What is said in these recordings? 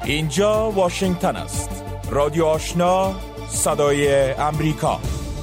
اینجا واشنگتن است. رادیو آشنا، صدای امریکا.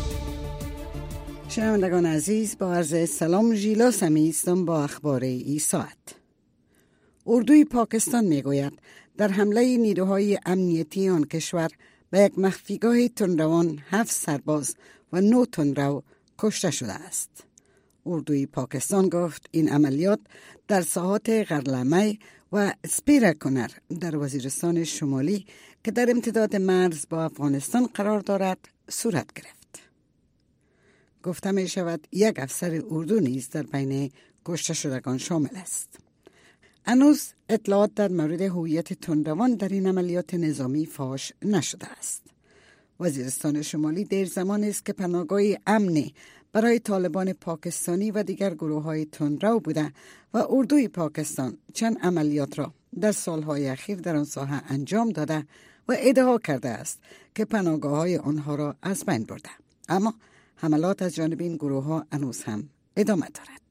شنوندگان عزیز، با عرض سلام، ژیلا سمی هستم با اخبار این ساعت. اردوی پاکستان میگوید در حمله نیروهای امنیتی آن کشور به یک مخفیگاه تندروان 7 سرباز و 9 تندرو کشته شده است. اردوی پاکستان گفت این عملیات در ساحات غرلمه و سپیرکنر در وزیرستان شمالی که در امتداد مرز با افغانستان قرار دارد صورت گرفت. گفته می شود یک افسر اردو نیز در بین کشته شدگان شامل است. هنوز اطلاعات در مورد هویت تندروان در این عملیات نظامی فاش نشده است. وزیرستان شمالی دیر زمان است که پناهگاهی امنی برای طالبان پاکستانی و دیگر گروه‌های تندرو بوده و اردوی پاکستان چند عملیات را در سالهای اخیر در آن ساحه انجام داده و ادعا کرده است که پناهگاه‌های آنها را از بین برده. اما حملات از جانب این گروه‌ها هنوز هم ادامه دارد.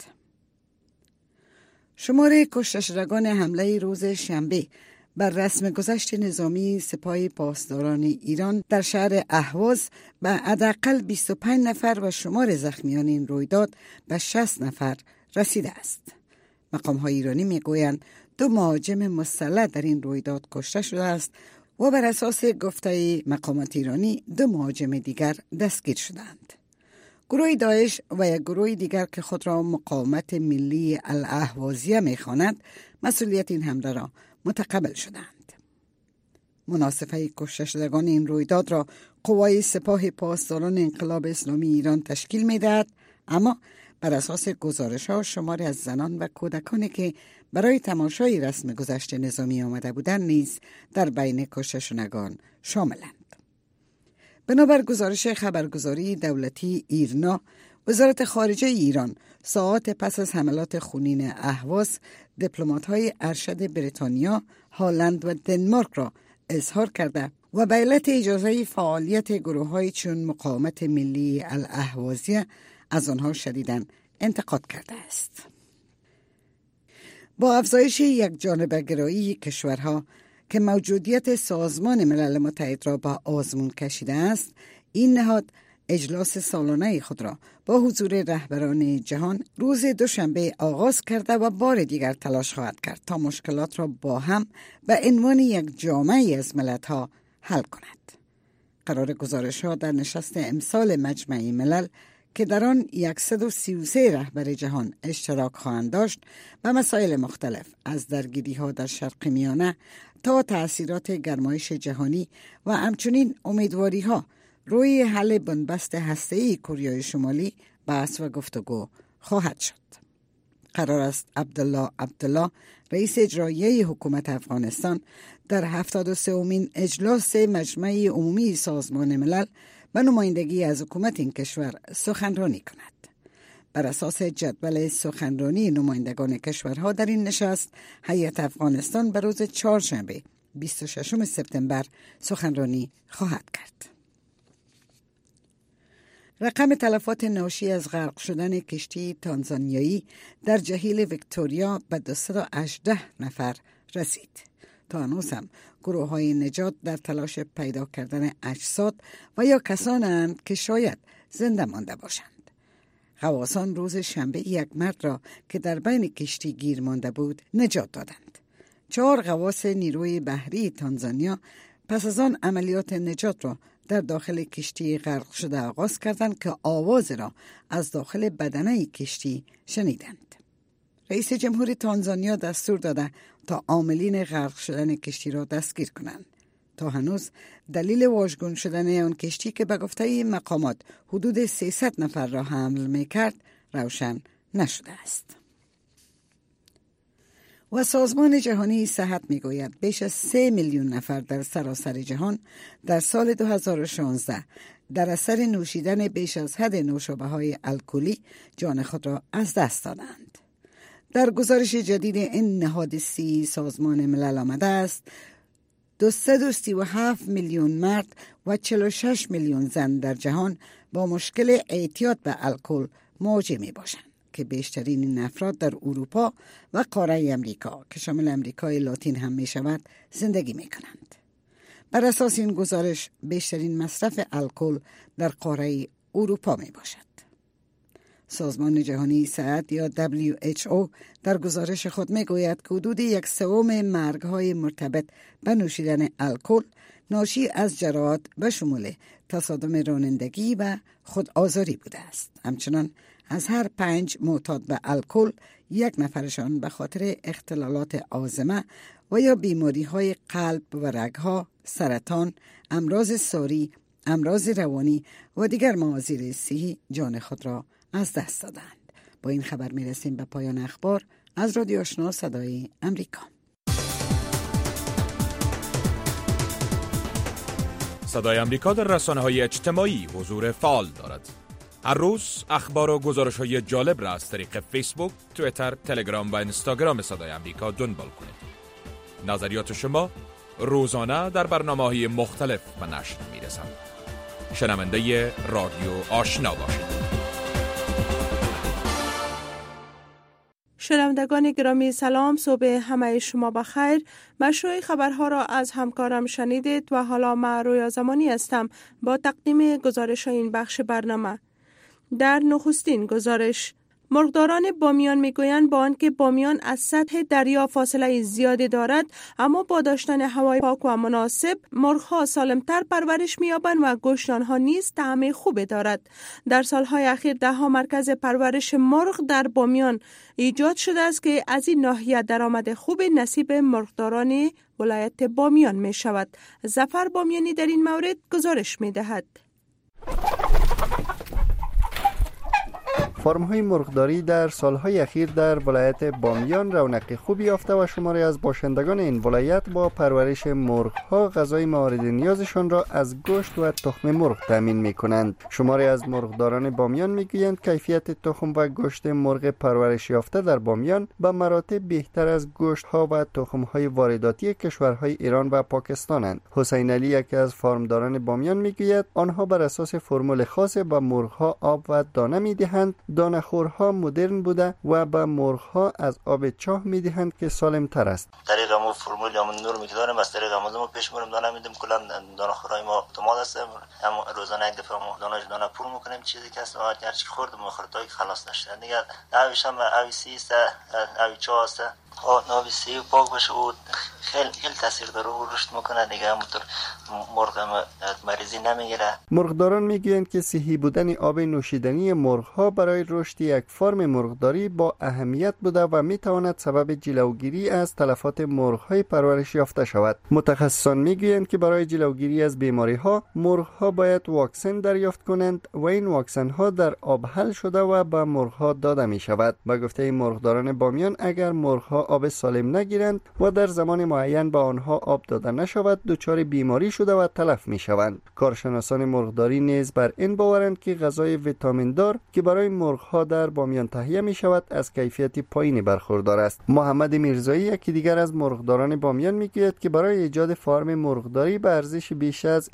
شمار کشته شدگان حمله روز شنبه بر رسم گذشت نظامی سپاه پاسداران ایران در شهر اهواز به حداقل 25 نفر و شمار زخمیان این رویداد به 60 نفر رسیده است. مقام‌های ایرانی میگویند 2 مهاجم مسلح در این رویداد کشته شده است و بر اساس گفته مقامات ایرانی 2 مهاجم دیگر دستگیر شدند. گروه داعش و یک گروه دیگر که خود را مقاومت ملی الاهوازیه می‌خواند مسئولیت این حمله را متقبل شدند. مناسبه کشته شدگان این رویداد را قوای سپاه پاسداران انقلاب اسلامی ایران تشکیل می‌دهد، اما بر اساس گزارش‌ها شماری از زنان و کودکانی که برای تماشای رسم گذشت نظامی آمده بودند نیز در بین کشته شدگان شاملند. بنابر گزارش خبرگزاری دولتی ایرنا، وزارت خارجه ایران ساعات پس از حملات خونین اهواز دیپلمات‌های ارشد بریتانیا، هلند و دنمارک را اظهار کرده و به علت اجازه فعالیت گروه‌های چون مقاومت ملی الاهوازیه از آنها شدیداً انتقاد کرده است. با افزایش یک جانبه‌گرایی کشورها که موجودیت سازمان ملل متحد را به آزمون کشیده است، این نهاد اجلاس سالانه خود را با حضور رهبران جهان روز دوشنبه آغاز کرده و بار دیگر تلاش خواهد کرد تا مشکلات را با هم به عنوان یک جامعه از ملت‌ها حل کند. قرار گزارش‌ها در نشست امسال مجمع ملل که در آن 133 رهبر جهان اشتراک خواهند داشت به مسائل مختلف از درگیری‌ها در شرق میانه تا تأثیرات گرمایش جهانی و همچنین امیدواری‌ها روی حل بنبست هسته‌ای کره شمالی بحث و گفتگو خواهد شد. قرار است عبدالله رئیس اجرایی حکومت افغانستان در 73مین اجلاس مجمع عمومی سازمان ملل به نمایندگی از حکومت این کشور سخنرانی کند. بر اساس جدول سخنرانی نمایندگان کشورها در این نشست، هیئت افغانستان به روز چهارشنبه 26 سپتامبر سخنرانی خواهد کرد. رقم تلفات ناشی از غرق شدن کشتی تانزانیایی در جهیل ویکتوریا به 218 نفر رسید. تا هنوز هم گروه‌های نجات در تلاش پیدا کردن اجساد و یا کسانند که شاید زنده مانده باشند. غواصان روز شنبه یک مرد را که در بین کشتی گیر مانده بود نجات دادند. 4 غواص نیروی بحری تانزانیا پس از آن عملیات نجات را در داخل کشتی غرق شده آغاز کردند که آواز را از داخل بدنه کشتی شنیدند. رئیس جمهور تانزانیا دستور داده تا عاملین غرق شدن کشتی را دستگیر کنند. تا هنوز دلیل واژگون شدن آن کشتی که به گفته مقامات حدود 300 نفر را حمل می‌کرد روشن نشده است. و سازمان جهانی صحت میگوید بیش از 3 میلیون نفر در سراسر جهان در سال 2016 در اثر نوشیدن بیش از حد نوشابه‌های الکلی جان خود را از دست دادند. در گزارش جدید این نهاد سازمان ملل آمده است 237 میلیون مرد و 46 میلیون زن در جهان با مشکل اعتیاد به الکل مواجه می باشند که بیشترین این افراد در اروپا و قاره امریکا که شامل امریکای لاتین هم می شود زندگی می کنند. بر اساس این گزارش بیشترین مصرف الکل در قاره اروپا می باشد. سازمان جهانی صحت یا WHO در گزارش خود می گوید که حدود 1/3 مرگ‌های مرتبط به نوشیدن الکل ناشی از جراحات به شمول تصادم رانندگی و خودآزاری بوده است. همچنان از هر 5 معتاد به الکل 1 نفرشان به خاطر اختلالات آزمه و یا بیماری‌های قلب و رگ‌ها، سرطان، امراض ساری، امراض روانی و دیگر معاذیر صحی جان خود را از دست دادند. با این خبر میرسیم به پایان اخبار از رادیو آشنا صدای امریکا. صدای امریکا در رسانه‌های اجتماعی حضور فعال دارد. هر روز اخبار و گزارش‌های جالب را از طریق فیسبوک، توییتر، تلگرام و اینستاگرام صدای امریکا دنبال کنید. نظریات شما روزانه در برنامه‌های مختلف به نشر می‌رسند. شنونده رادیو آشنا باشید. شنوندگان گرامی سلام، صبح همه شما بخیر. مشروع خبرها را از همکارم شنیدید و حالا من رویا زمانی هستم با تقدیم گزارش این بخش برنامه. در نخستین گزارش، مرغداران بامیان میگویند با آنکه بامیان از سطح دریا فاصله زیادی دارد، اما با داشتن هوای پاک و مناسب مرغ‌ها سالمتر پرورش می‌یابند و گوشت آنها نیز طعم خوبی دارد. در سالهای اخیر ده‌ها مرکز پرورش مرغ در بامیان ایجاد شده است که از این ناحیه درآمد خوب نصیب مرغداران ولایت بامیان می شود. ظفر بامیانی در این مورد گزارش می دهد. فارم‌های مرغداری در سالهای اخیر در ولایت بامیان رونق خوبی یافته و شماری از باشندگان این ولایت با پرورش مرغ‌ها غذای مورد نیازشان را از گوشت و تخم مرغ تامین می‌کنند. شماری از مرغداران بامیان می‌گویند کیفیت تخم و گوشت مرغ پرورش یافته در بامیان به مراتب بهتر از گوشت‌ها و تخم‌های وارداتی کشورهای ایران و پاکستانند. حسین علی یکی از فارمداران بامیان می‌گوید آنها بر اساس فرمول خاص به مرغ‌ها آب و دانه می‌دهند. دانه‌خورها مدرن بوده و به مرغ‌ها از آب چاه می‌دهند که سالم‌تر است. طریق ما فرمول یا نور می‌داریم، از طریق ما پیش می‌بریم، دانه میدیم. کلا دانه‌خورای ما اتومات است. هم روزانه یک دفعه ما دانه پر می‌کنیم. چیزی که است هر چی خوردم تا که خلاص نشه. دیگه آبش هم آب سی است، آب چاه است. آب سی پاک باشه و خیلی تاثیر داره و رشد میکنه. دیگه همونطور مرغ مریضی نمیگیره. مرغداران میگویند که صحی بودن آب نوشیدنی مرغ‌ها برای رشد یک فارم مرغداری با اهمیت بوده و میتواند سبب جلوگیری از تلفات مرغ‌های پرورش یافته شود. متخصصان میگویند که برای جلوگیری از بیماری‌ها مرغ‌ها باید واکسن دریافت کنند و این واکسن‌ها در آب حل شده و به مرغ‌ها داده می‌شود. به گفته مرغداران بامیان اگر مرغ‌ها آب سالم نگیرند و در زمان معین به آنها آب داده نشود دچار بیماری شده و تلف می‌شوند. کارشناسان مرغداری نیز بر این باورند که غذای ویتامین دار که برای مرغ‌ها در بامیان تهیه می‌شود از کیفیت پایینی برخوردار است. محمد میرزایی یکی دیگر از مرغداران بامیان میگوید که برای ایجاد فارم مرغداری به ارزش بیش از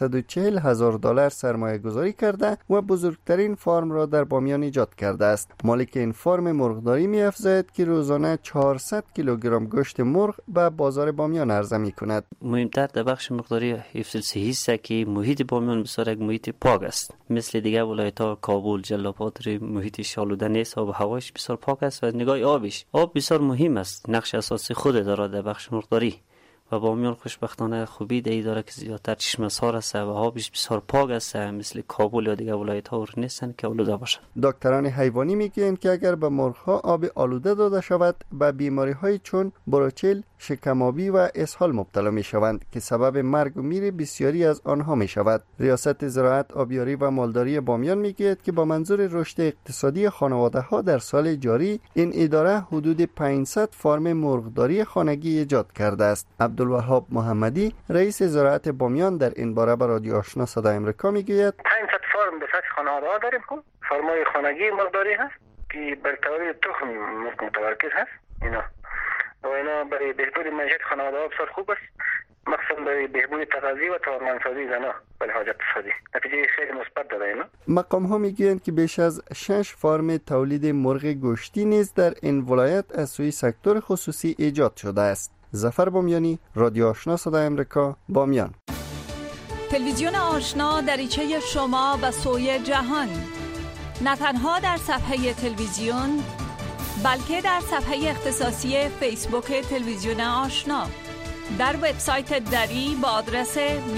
$140,000 سرمایه گذاری کرده و بزرگترین فارم را در بامیان ایجاد کرده است. مالک این فارم مرغداری می‌افزاید که روزانه 400 کیلوگرم گوشت مرغ به بازار بامیان عرضه می‌کند. مهمتر در بخش مرغداری حفظ صحی است که محیط بامیان بسیار یک محیط پاک است. مثل دیگر ولایت‌ها کابل، جلال‌آباد محیطش آلوده نیست. آب و هوایش بسیار پاک است و نگاه آبش. آب بسیار مهم است. نقش اساسی خود دارد در بخش مرغداری. و بامیان خوشبختانه خوبی دی داره که زیادتر چشمه‌سار است و آبش بسیار پاک است، مثل کابل یا دیگر ولایت‌ها نیستن که آلوده باشند. دکتران حیوانی میگویند که اگر به مرغ‌ها آب آلوده داده شود به بیماری‌های چون بروچل، شکم‌آبی و اسهال مبتلا می‌شوند که سبب مرگ و میر بسیاری از آنها می‌شود. ریاست زراعت، آبیاری و مالداری بامیان میگوید که با منظور رشد اقتصادی خانواده‌ها در سال جاری این اداره حدود 500 فارم مرغداری خانگی ایجاد کرده است. عبدالوهاب محمدی رئیس زراعت بامیان در این باره به رادیو آشنا صدای امریکا میگوید 500 فارم به سطح خانواده‌ها داریم. فارم‌های خانگی مرغداری هست که بر تولید تخم متمرکز هست. اینا برای بهبود معیشت خانواده‌ها بسیار خوب است. مخصوصا برای بهبود تغذیه و توانمندسازی زنان به لحاظ اقتصادی نتیجه خیلی مثبت داده. اینا مقام ها میگویند که بیش از 6 فارم تولید مرغ گوشتی نیز در این ولایت از سوی سکتور خصوصی ایجاد شده است. ظفر بامیانی، رادیو آشنا صدای امریکا، بامیان. تلویزیون آشنا دریچه شما به سوی جهان، نه تنها در صفحه تلویزیون بلکه در صفحه اختصاصی فیسبوک تلویزیون آشنا، در وبسایت دری با آدرس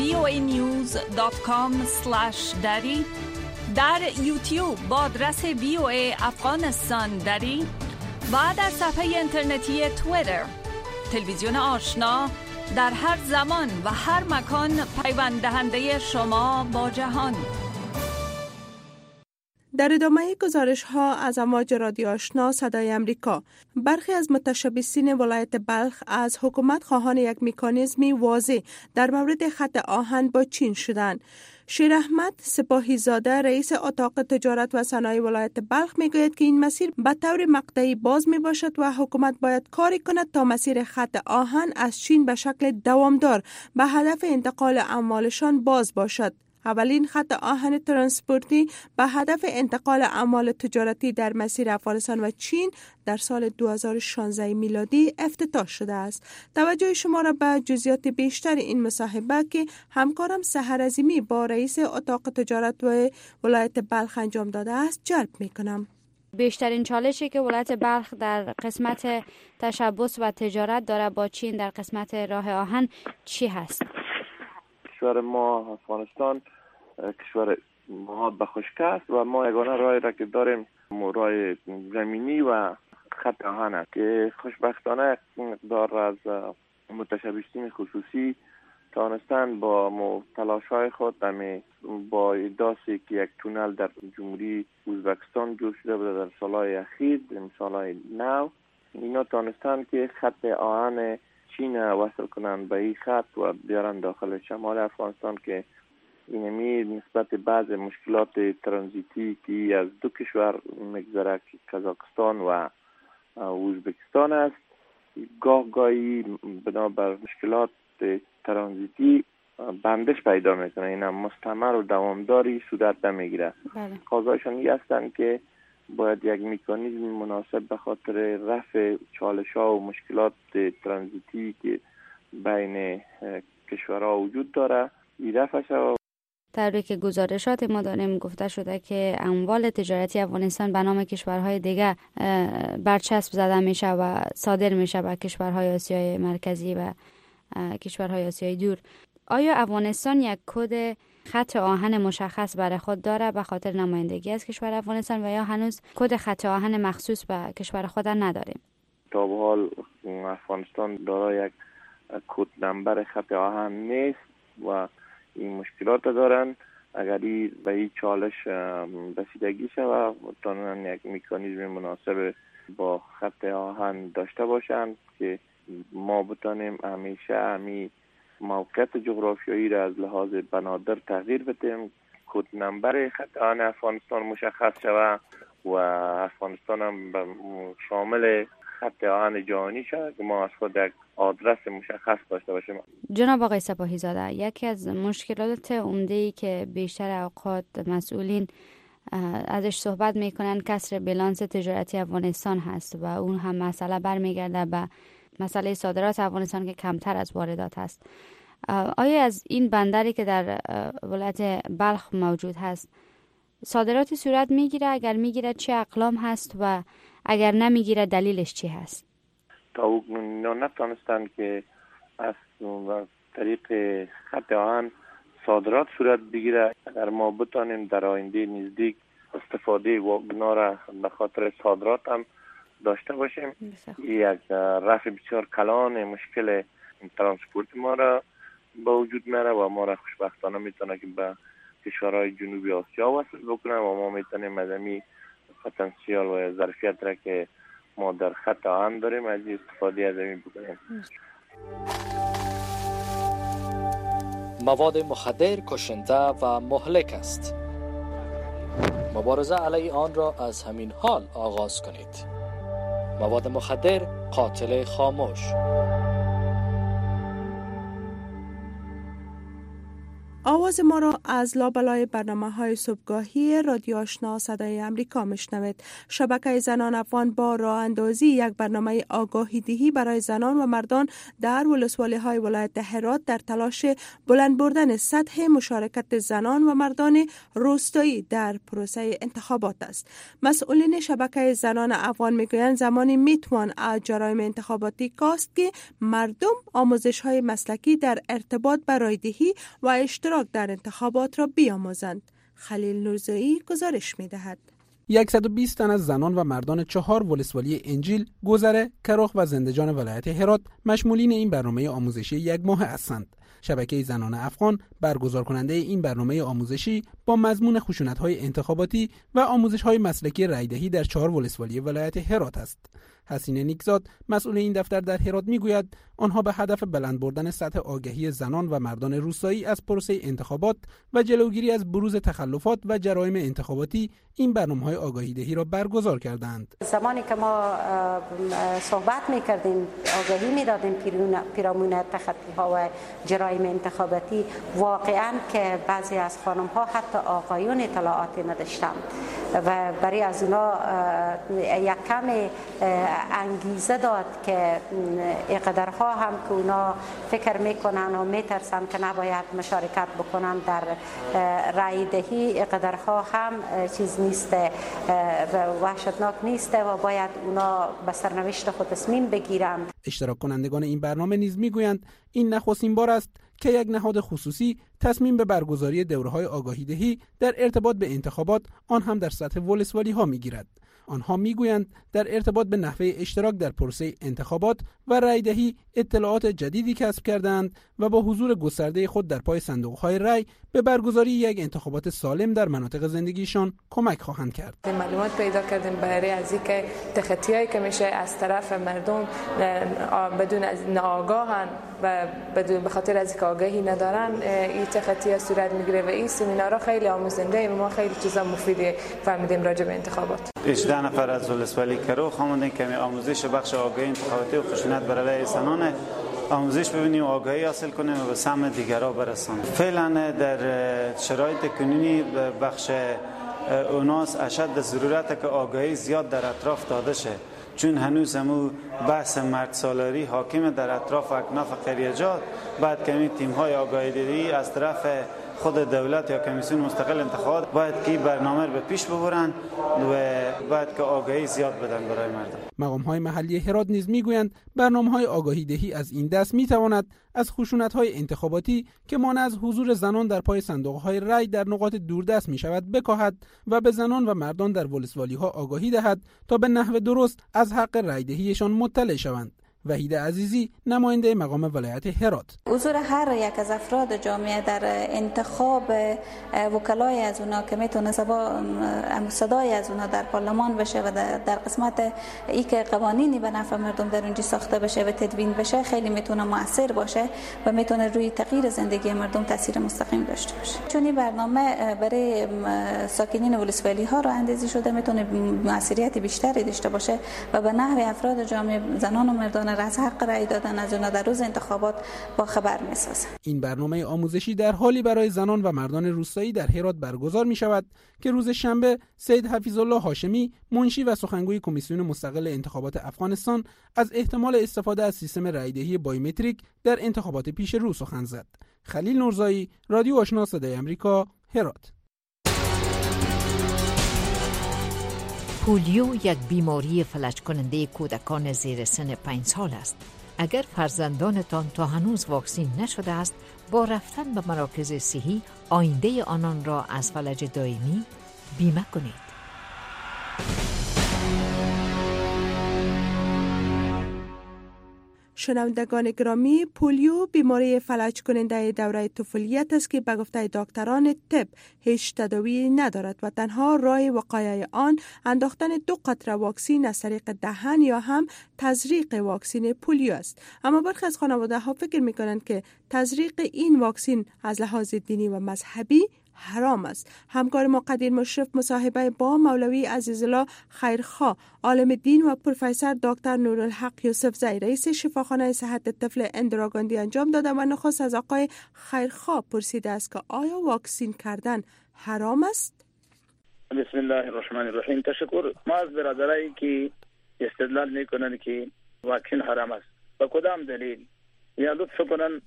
voanews.com/dari، در یوتیوب با آدرس VOA افغانستان دری و در صفحه اینترنتی توییتر. تلویزیون آشنا در هر زمان و هر مکان پیوند دهنده شما با جهان. در ادامه گزارش ها از امواج رادیو آشنا صدای امریکا، برخی از متشبثین ولایت بلخ از حکومت خواهان یک مکانیزمی واضح در مورد خط آهن با چین شدند. شیر احمد سپاهی زاده رئیس اتاق تجارت و صنایع ولایت بلخ میگوید که این مسیر به طور مقطعی باز می باشد و حکومت باید کاری کند تا مسیر خط آهن از چین به شکل دوامدار به هدف انتقال اموالشان باز باشد. اولین خط آهن ترانسپورتی به هدف انتقال اموال تجارتی در مسیر افغانستان و چین در سال 2016 میلادی افتتاح شده است. توجه شما را به جزئیات بیشتر این مصاحبه که همکارم سحر عظیمی با رئیس اتاق تجارت و ولایت بلخ انجام داده است جلب می کنم. بیشترین چالشی که ولایت بلخ در قسمت تشبث و تجارت داره با چین در قسمت راه آهن چی هست؟ کشور ما افغانستان کشور محاط به خشکی است و ما یگانه راهی را که داریم راه زمینی و خط آهن است که خوشبختانه مقدار از متشبثین خصوصی توانستند با تلاش‌های خود با ادعای که یک تونل در جمهوری ازبکستان جور شده بوده در سالهای اخیر، در سالهای نو، اینا توانستند که خط آهن چین وصل کنند به این خط و بیارن داخل شمال افغانستان که اینمی نسبت بعض مشکلات ترانزیتی که از دو کشور مگذره که کازاکستان و ازبکستان است، گاهی بنابر مشکلات ترانزیتی بندش پیدا میکنه، اینا مستمر و دوامداری صورت نمیگیره. قاضیشان این هستند که باید یک مکانیزم مناسب به خاطر رفع چالش‌ها و مشکلات ترانزیتی که بین کشورها وجود داره رفع شود. طوری که گزارشات ما داریم گفته شده که اموال تجارتی افغانستان به نام کشورهای دیگه برچسب زده میشه و صادر میشه به کشورهای آسیای مرکزی و کشورهای آسیای دور. آیا افغانستان یک کد خط آهن مشخص برای خود داره به خاطر نمایندگی از کشور افغانستان و یا هنوز کد خط آهن مخصوص به کشور خود نداریم؟ تا به حال افغانستان دارای یک کد نمبر خط آهن نیست و این مشکلات دارن. اگر به این چالش رسیدگی شود تانن یک مکانیزم مناسب با خط آهن داشته باشند که ما بتانیم همیشه همی موقعیت جغرافیایی را از لحاظ بنادر تغییر بدیم، کد نمبر خط آهن افغانستان مشخص شود و افغانستان هم شامل خط آهن جهانی شد که ما از خود یک آدرس مشخص داشته باشیم. جناب آقای سپاهی زاده، یکی از مشکلات عمده‌ای که بیشتر اوقات مسئولین ازش صحبت میکنن کسر بیلانس تجارتی افغانستان هست و اون هم مسئله برمیگرده به مسئله صادرات افغانستان که کمتر از واردات هست. آیا از این بندری که در ولایت بلخ موجود هست صادراتی صورت میگیره؟ اگر میگیره چه اقلام هست و اگر نمیگیره دلیلش چی هست؟ تا نتونستن که از طریق خط آهن صادرات صورت بگیره. اگر ما بتانیم در آینده نزدیک استفاده واگنا را به خاطر صادرات هم داشته باشیم، یک رفع بسیار کلان مشکل ترانسپورت ما را با وجود میاره و ما را خوشبختانه میتونه که به کشورهای جنوبی آسیا وصل بکنه و ما میتونیم از این پتانسیل و ظرفیت را که ما در خط آهن داریم از استفاده از این بکنیم. مواد مخدر کشنده و مهلک است. مبارزه علیه آن را از همین حال آغاز کنید. مواد مخدر قاتل خاموش. آواز ما را از لابلای برنامه‌های صبحگاهی رادیو آشنا صدای امریکا میشنوید. شبکه زنان افغان با راه اندازی یک برنامه آگاهی دهی برای زنان و مردان در ولسوالی‌های ولایت هرات در تلاش بلند بردن سطح مشارکت زنان و مردان روستایی در پروسه انتخابات است. مسئولین شبکه زنان افغان میگویند زمانی میتوان از جرایم انتخاباتی کاست که مردم آموزش‌های مسلکی در ارتباط با رایدهی و اشتراک در انتخابات را بیاموزند. خلیل نورزایی گزارش می‌دهد. 120 تن از زنان و مردان 4 ولسوالی انجیل، گذره، کراخ و زندجان ولایت هرات مشمولین این برنامه آموزشی یک ماه هستند. شبکه زنان افغان برگزار کننده این برنامه آموزشی با مضمون خشونت‌های انتخاباتی و آموزش‌های مسلکی رایدهی در 4 ولسوالی ولایت هرات است. حسینه نیکزاد مسئول این دفتر در هرات میگوید آنها به هدف بلند بردن سطح آگاهی زنان و مردان روستایی از پروسه انتخابات و جلوگیری از بروز تخلفات و جرایم انتخاباتی این برنامه‌های آگاهی دهی را برگزار کردند. زمانی که ما صحبت می‌کردیم، آگاهی می‌دادیم پیرامون تخطی‌ها و جرایم انتخاباتی، واقعاً که بعضی از خانم‌ها حتی آقایون اطلاعاتی نداشتند و برای از اونا یک کم انگیزه داد که اقدرها هم که اونا فکر میکنن و میترسن که نباید مشارکت بکنن در رای دهی، اقدرها هم چیز نیسته و وحشتناک نیسته و باید اونا به سرنوشت خود تصمیم بگیرند. اشتراک کنندگان این برنامه نیز میگویند این نخستین بار است که یک نهاد خصوصی تصمیم به برگزاری دوره‌های آگاهی دهی در ارتباط به انتخابات، آن هم در سطح ولسوالی‌ها میگیرد. آنها میگویند در ارتباط به نحوه اشتراک در پروسه انتخابات و رایدهی اطلاعات جدیدی کسب کردند و با حضور گسترده خود در پای صندوق‌های رای به برگزاری یک انتخابات سالم در مناطق زندگیشان کمک خواهند کرد. معلومات پیدا کردیم برای از اینکه تخطی‌هایی که میشه از طرف مردم بدون از ناآگاهن و به خاطر از اینکه آگاهی ندارن این تخطی‌ها صورت میگیره و این سمینارها خیلی آموزنده و ما خیلی چیزا مفیدی فهمیدیم راجع به انتخابات. 18 نفر از ولسوالی کروخ آمدن که آموزش بخش آگاهی انتخاباتی و خشونت بر علیه زنان آموزش ببینیم و آگاهی حاصل کنیم و به سهم دیگرها برسانیم. فعلا در شرایط کنونی بخش اوناس اشد ضرورت که آگاهی زیاد در اطراف داده شه، چون هنوز همو بحث مرد سالاری حاکم در اطراف اکناف قریجات. بعد که این تیم‌های آگاهی دهی از طرف خود دولت یا کمیسیون مستقل انتخابات باید که برنامه رو به پیش ببرن و باید که آگاهی زیاد بدن برای مردم. مقام‌های محلی هرات نیز میگویند برنامه‌های آگاهی دهی از این دست میتواند از خشونت‌های انتخاباتی که مانع از حضور زنان در پای صندوق‌های رای در نقاط دوردست میشود بکاهد و به زنان و مردان در ولسوالی‌ها آگاهی دهد تا به نحو درست از حق رای دهیشان مطلع شوند. وحید عزیزی نماینده مقام ولایت هرات: حضور هر یک از افراد جامعه در انتخاب وکلای از اونا که میتونه صدای از اونا در پارلمان بشه و در قسمت ای که قوانینی به نفع مردم در اونجا ساخته بشه و تدوین بشه خیلی میتونه مؤثر باشه و میتونه روی تغییر زندگی مردم تاثیر مستقیم داشته باشه. چون این برنامه برای ساکنین ولسوالی ها راه اندازی شده میتونه موثریت بیشتری داشته باشه و به نحو افراد جامعه، زنان و مردان از حق رای دادن از اونا در روز انتخابات با خبر میسازه. این برنامه آموزشی در حالی برای زنان و مردان روستایی در هرات برگزار می شود که روز شنبه سید حفیظالله هاشمی، منشی و سخنگوی کمیسیون مستقل انتخابات افغانستان، از احتمال استفاده از سیستم رایدهی بایومتریک در انتخابات پیش رو سخن زد. خلیل نورزایی، رادیو آشنا صدای امریکا، هرات. پولیو یک بیماری فلج کننده کودکان زیر سن 5 سال است. اگر فرزندانتان تا هنوز واکسین نشده است، با رفتن به مراکز صحی آینده آنان را از فلج دائمی بیمه کنید. شنوندگان گرامی، پولیو بیماری فلج کننده دوره طفولیت است که به گفته دکتران طب هیچ تداوی ندارد و تنها راه وقایع آن انداختن 2 قطره واکسین از طریق دهن یا هم تزریق واکسین پولیو است. اما برخی از خانواده ها فکر می کنند که تزریق این واکسین از لحاظ دینی و مذهبی حرام است. همکار ما قدیر مشرف مصاحبه با مولوی عزیزالله خیرخواه عالم دین و پروفسور دکتر نورالحق یوسفزئی رئیس شفاخانه صحت طفل اندراگاندی انجام داده و نخست از آقای خیرخواه پرسیده است که آیا واکسین کردن حرام است؟ بسم الله الرحمن الرحیم. تشکر. ما از برادرایی که استدلال میکنن که واکسین حرام است با کدام دلیل یا لطف کنن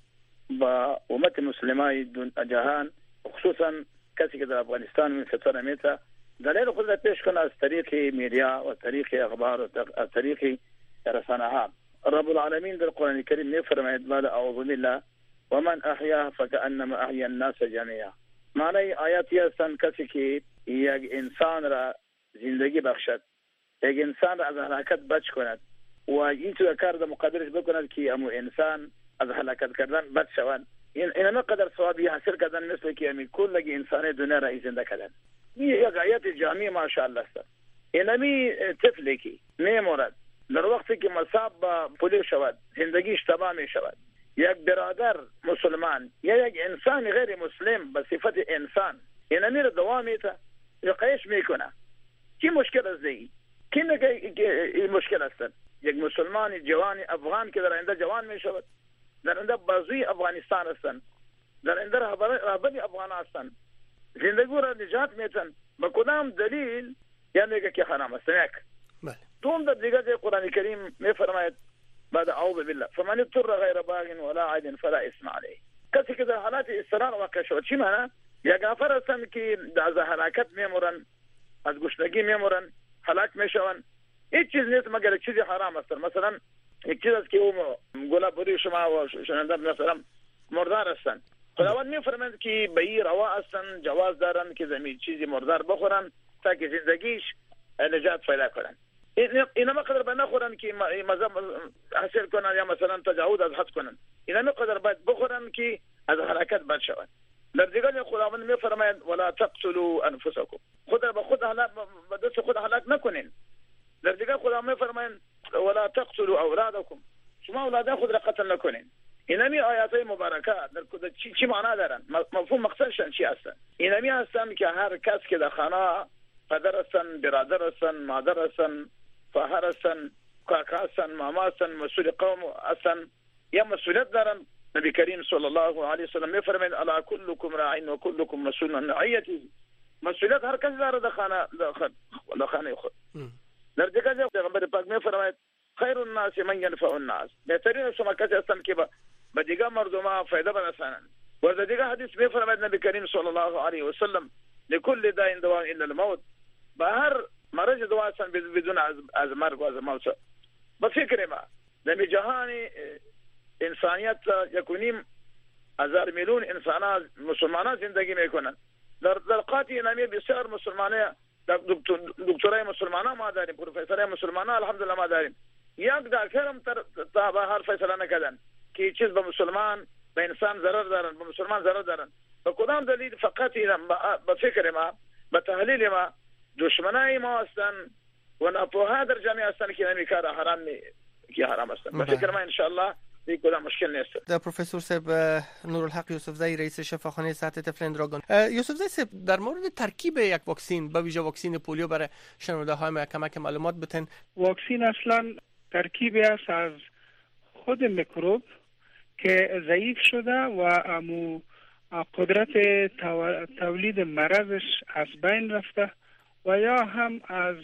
با امت مسلمه جهان خصوصا کسی که در افغانستان من فتره میته دلیل خود را پیش کنه از طریق میدیا و طریق اخبار و از طریق رسانه ها. رب العالمین در قرآن کریم میفرماید بعد اعوذ بالله ومن احیا فكأنما احیا الناس جميعا. معنی آیاتی هستند کسی که یک انسان را زندگی بخشد، یک انسان را از هلاکت بچ کند و این تو کار را مقدرش بکند که امو انسان از هلاکت کردن بچ شود، این قدر ثوابی حاصل کردن مثل که امی کل انسان دنیا را زنده کردن. این یک آیات جامع ماشاءالله است. اینمی طفلی که میمرد در وقتی که مصاب با پولیو شود زندگیش تباه می شود، یک برادر مسلمان یا یک انسان غیر مسلم به صفت انسان اینمی را دوام میته یقیش میکنه. کی مشکل است دی؟ کی میگه مشکل است؟ یک مسلمان جوان افغان که در آینده جوان می شود، در آینده بازوی افغانستان هستند، در آینده رهبر افغان هستند، زندگی را نجات میتن با کدام دلیل یعنی میگه که حرام است؟ یک دوم در دیگه قرآن کریم میفرماید بعد اعوذ بالله فمن اضطر غیر باغ ولا عاد فلا اثم علیه. کسی که در حالت اضطرار واقع شد چی معنی؟ یا کافر هستند که از هلاکت میمرن، از گشنگی میمرن، هلاک میشون. هیچ چیز نیست مگر یک چیز حرام است. مثلا یک چیز است که اون گلاب بودی شما و شنونده مثلا مردار هستند، خداوند میفرماید که به این روا هستند، جواز دارن که زمین چیزی مردار بخورن تا که زندگیش نجات پیدا کنن. اینا مقدر باید نخورن که مزه حاصل کنن یا مثلا تجاوز از حد کنن. اینا مقدر باید بخورن که از حرکت بچ شون. در دیگر خداوند میفرماید ولا تقتلوا انفسکم، خود به خود هلاک به دست خود هلاک نکنین. در دیگر خداوند میفرماید ولا تقتلوا اولادکم، شما اولاد خود را قتل نکنین. اینمی آیات مبارکه در چی معنی دارن؟ مفهوم مقصدشان چی هستن؟ اینمی هستن که هر کس که در خانه پدر هستن، برادر هستن، مادر هستن، خواهر هستن، کاکا هستن، ماما هستن، مسئول قوم هستن یا مسئولیت دارن. نبی کریم صلی الله علیه و سلم میفرماید الا کلکم راع و کلکم مسئول عن رعیته. مسئولیت هر کس داره در خانه خود. در دیگر پیغمبر پاک میفرماید خیر الناس من ينفع الناس، بهترین شما کسی هستن که به دیگر مردم فایده برسانند. و در دیگر حدیث میفرماید نبی کریم صلی الله علیه و سلم لكل داء دواء الا الموت، به هر مرض دوا هستن بدون از مرگ و از موت. به فکر ما در جهان انسانیت 1.5 میلیون انسان مسلمان زندگی میکنن. در قاطی نامی بسیار مسلمانه دکترای مسلمان ما داریم، پروفسورای مسلمان الحمدلله ما داریم. یک دکترم تا به هر فیصله نکردن که چیز به مسلمان به انسان ضرر دارن، به مسلمان ضرر دارن. به کدام دلیل؟ فقط اینا به فکر ما، به تحلیل ما دشمنای ما هستن و ناپوها در جامعه هستن که نمی کار حرام که حرام هستن. به فکر ما ان شاء الله دیگه کدام مشکل نیست. در پروفسور صاحب نورالحق یوسفزئی رئیس شفاخانه صحت طفل اندراگان. یوسفزئی صاحب در مورد ترکیب یک واکسین به ویژه واکسین پولیو برای شنونده های ما کمک معلومات بتن. واکسین اصلا ترکیبی است از خود میکروب که ضعیف شده و امو قدرت تولید مرضش از بین رفته و یا هم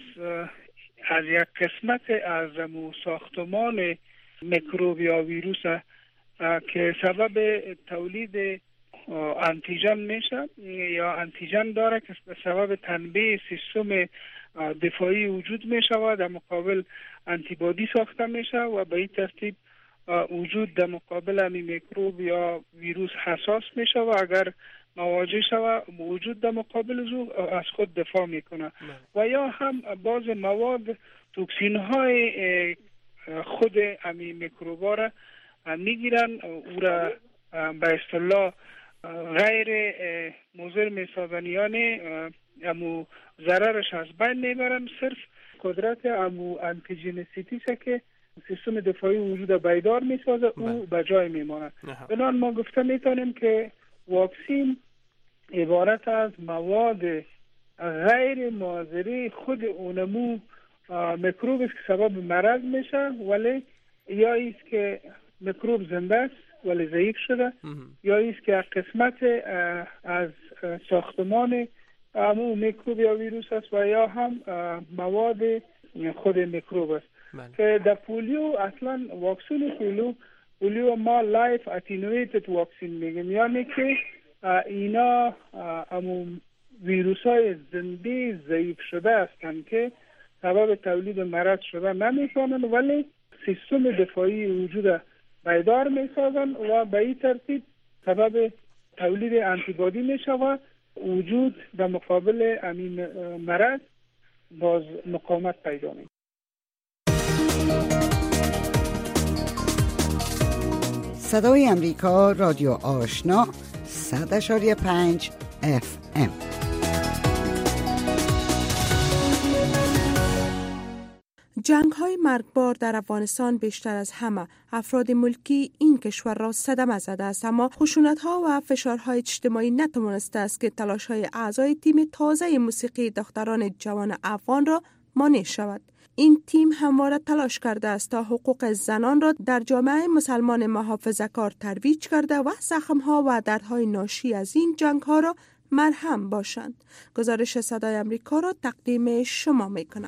از یک قسمت از ساختمان میکروب یا ویروس که سبب تولید آنتیژن میشه یا آنتیژن داره که به سبب تنبیه سیستم دفاعی وجود میشه و در مقابل آنتیبادی ساخته میشه و به این ترتیب وجود در مقابل امی میکروب یا ویروس حساس میشه و اگر مواجه شود وجود در مقابل زو از خود دفاع میکنه. و یا هم بعض مواد توکسین های خود امی میکروبا را میگیرن، او را به اصطلاح غیر مضر میسازن، یعنی امو ضررش از بین میبرن، صرف قدرت امو انتیجنسیتی که سیستم دفاعی وجود بیدار میسازه او به جای میماند. بنابراین ما گفته میتونیم که واکسین عبارت از مواد غیر مضر خود اونمو میکروب است که سبب مرض میشه، ولی یا ایست که میکروب زنده است ولی ضعیف شده، یا ایست که قسمت از ساختمان همون میکروب یا ویروس است و یا هم مواد خود میکروب است. که در پولیو اصلا واکسن پولیو ما لایف اتینویتد واکسن میگیم، یعنی که اینا همون ویروس های زنده ضعیف شده هستند که سبب تولید مرض شده نمیتونن، ولی سیستم دفاعی وجود بیدار میسازن و به این ترتیب سبب تولید انتیبادی میشه و وجود در مقابل همین مرض باز مقاومت پیدا میکنه. صدای امریکا، رادیو آشنا، 100.5 FM. جنگ‌های مرگبار در افغانستان بیشتر از همه افراد ملکی این کشور را صدمه زده است، اما خشونت‌ها و فشارهای اجتماعی نتوانسته است که تلاش‌های اعضای تیم تازه موسیقی دختران جوان افغان را مانع شود. این تیم همواره تلاش کرده است تا حقوق زنان را در جامعه مسلمان محافظه‌کار ترویج کرده و زخم‌ها و دردهای ناشی از این جنگ‌ها را مرهم باشند. گزارش صدای امریکا را تقدیم شما می‌کنم.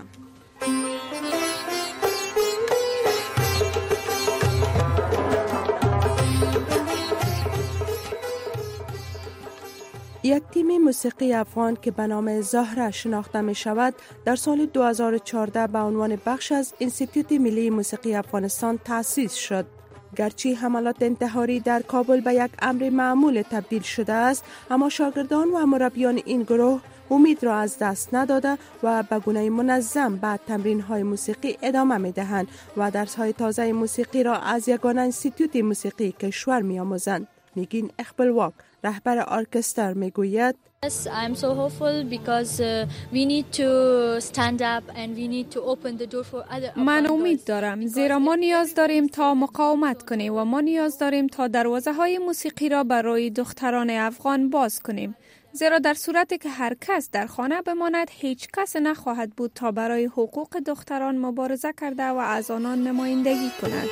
یک تیم موسیقی افغان که به نام زهره شناخته می شود در سال 2014 به عنوان بخش از انستیتوت ملی موسیقی افغانستان تأسیس شد. گرچه حملات انتحاری در کابل به یک امر معمول تبدیل شده است، اما شاگردان و مربیان این گروه امید را از دست نداده و به گونه منظم به تمرین‌های موسیقی ادامه می‌دهند و درس‌های تازه موسیقی را از یگانه انستیتوت موسیقی کشور می‌آموزند. نگین اقبالواق، رهبر ارکستر، میگوید Yes, I'm so hopeful because we need to stand up and we need to open the door for other. من امید دارم زیرا ما نیاز داریم تا مقاومت کنیم و ما نیاز داریم تا دروازه‌های موسیقی را برای دختران افغان باز کنیم. زیرا در صورتی که هر کس در خانه بماند هیچ کس نخواهد بود تا برای حقوق دختران مبارزه کرده و از آنان نمایندگی کند.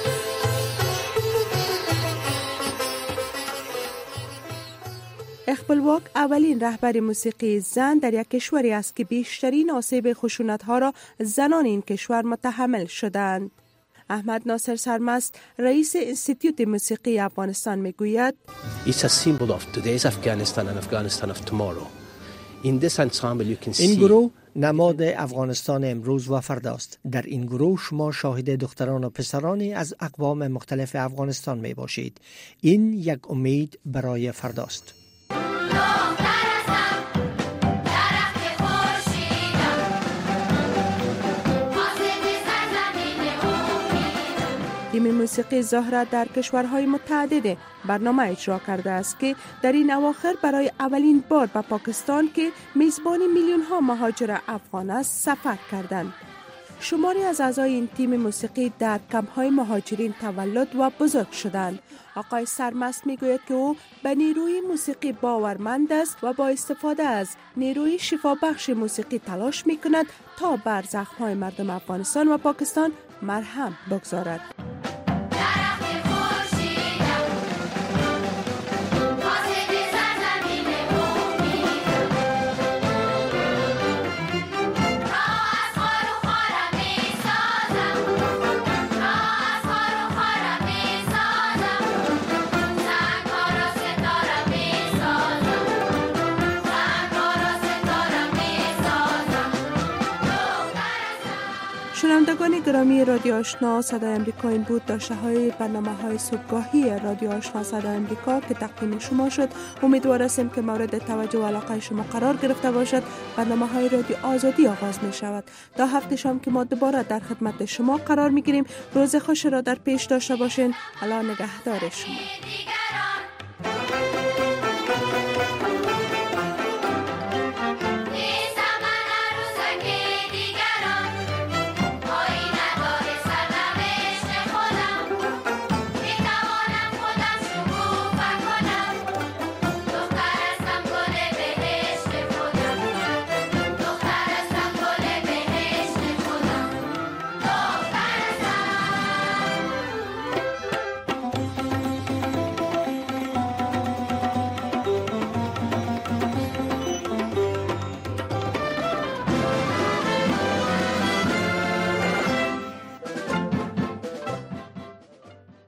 اقبالواق اولین رهبر موسیقی زن در یک کشوری است که بیشترین آسیب خشونت‌ها را زنان این کشور متحمل شدند. احمد ناصر سرمست، رئیس انستیتوت موسیقی افغانستان میگوید It's a symbol of today's Afghanistan and Afghanistan of tomorrow. In this ensemble you can see این گروه نماد افغانستان امروز و فرداست. در این گروه شما شاهد دختران و پسرانی از اقوام مختلف افغانستان می باشید. این یک امید برای فرداست. تیم موسیقی زهره در کشورهای متعدد برنامه اجرا کرده است که در این اواخر برای اولین بار به پاکستان که میزبان میلیون ها مهاجر افغان است سفر کردند. شماری از اعضای این تیم موسیقی در کمپ‌های مهاجرین تولد و بزرگ شدند. آقای سرمست میگوید که او به نیروی موسیقی باورمند است و با استفاده از نیروی شفابخش موسیقی تلاش میکند تا بر زخم‌های مردم افغانستان و پاکستان مرهم بگذارد. شنوندگان گرامی رادیو آشنا صدای امریکا، این بود داشته‌های برنامه‌های صبحگاهی رادیو آشنا صدای امریکا که تقدیم شما شد. امیدوار هستیم که مورد توجه و علاقه شما قرار گرفته باشد. برنامه‌های رادیو آزادی آغاز می‌شود. تا هفته شام که ما دوباره در خدمت شما قرار می‌گیریم. روز خوش را در پیش داشته باشین. الله نگهدار شما.